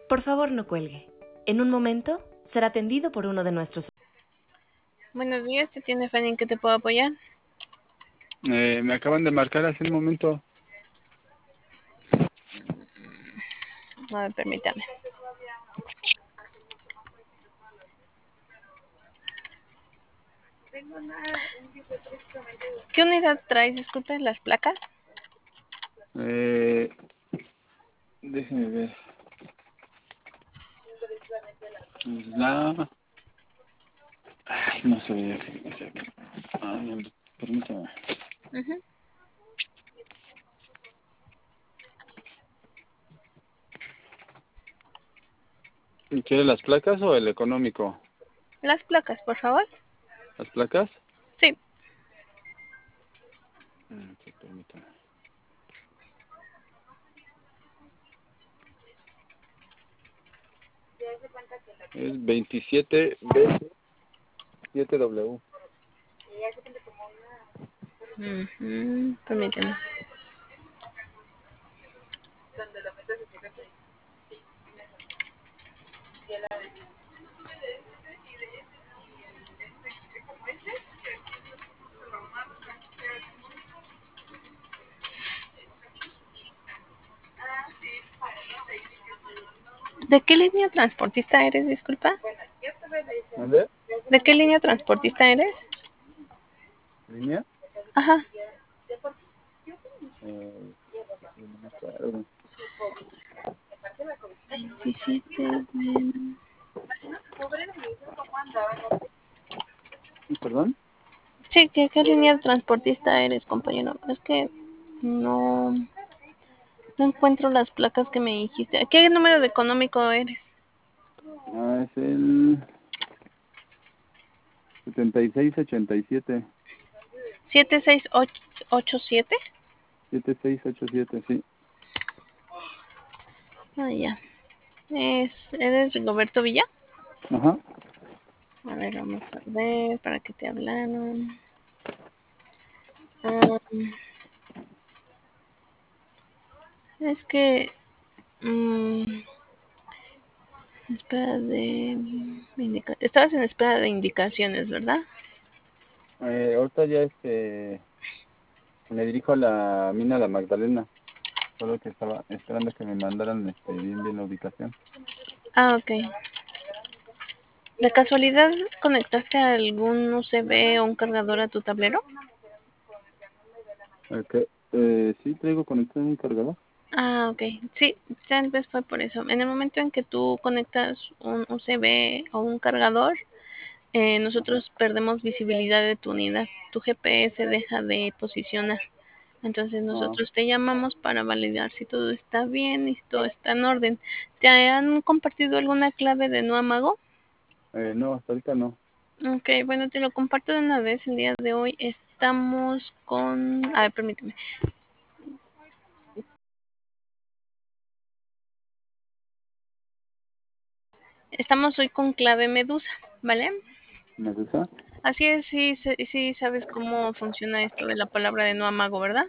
Por favor, no cuelgue. En un momento será atendido por uno de nuestros... Buenos días, ¿te tiene Fanny en que te puedo apoyar? Me acaban de marcar hace un momento. A ver, permítame. ¿Qué unidad traes? Disculpe, las placas. Déjeme ver. La... Ay, no se veía. Ay, permítame. Ujú. ¿Quiere las placas o el económico? Las placas, por favor. ¿Las placas? Sí. Sí, permítame. Es 27B7W. Permíteme. ¿De qué línea transportista eres, disculpa? ¿Dónde? ¿De qué línea transportista eres? ¿Línea? Ajá. No me acuerdo. 27. ¿Perdón? Sí, ¿qué línea transportista eres, compañero? Es que no encuentro las placas que me dijiste. ¿Qué número de económico eres? Es el 7687. 76887. 7687, sí. Ah, ya. ¿Eres Rigoberto Villa? Ajá. A ver, vamos a ver para qué te hablaron. Ah, es que espera estabas en espera de indicaciones, ¿verdad? Ahorita ya me dirijo a la mina La Magdalena. Solo que estaba esperando que me mandaran bien la ubicación. Ah, ok. ¿De casualidad conectaste algún USB o un cargador a tu tablero? Okay. Sí, traigo conectado un cargador. Ah, ok. Sí, tal vez fue por eso. En el momento en que tú conectas un USB o un cargador, Ajá. nosotros perdemos visibilidad de tu unidad. Tu GPS deja de posicionar. Entonces Ah, nosotros te llamamos para validar si todo está bien y si todo está en orden. ¿Te han compartido alguna clave de no amago? no, hasta ahorita no. Ok, bueno, te lo comparto de una vez. El día de hoy estamos con... A ver, permíteme. Estamos hoy con clave Medusa, ¿vale? ¿Me gusta? Así es, sí, sí sabes cómo funciona esto de la palabra de no amago, ¿verdad?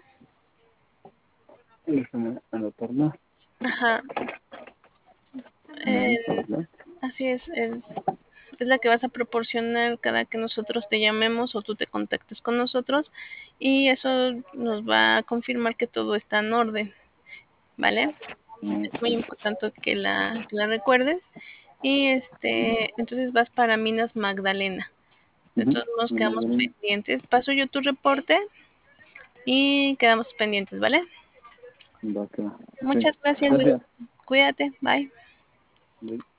Déjame anotarla. Ajá. Medusa, Eh, ¿verdad? así es la que vas a proporcionar cada que nosotros te llamemos o tú te contactes con nosotros y eso nos va a confirmar que todo está en orden, ¿vale? Es muy Ok. importante que la recuerdes y entonces vas para Minas Magdalena. De Ujú. todos modos La quedamos Magdalena. pendientes. Paso yo tu reporte y quedamos pendientes, ¿vale? Va, que va. Sí. Muchas gracias, Luis. Gracias. Cuídate, bye. Bye.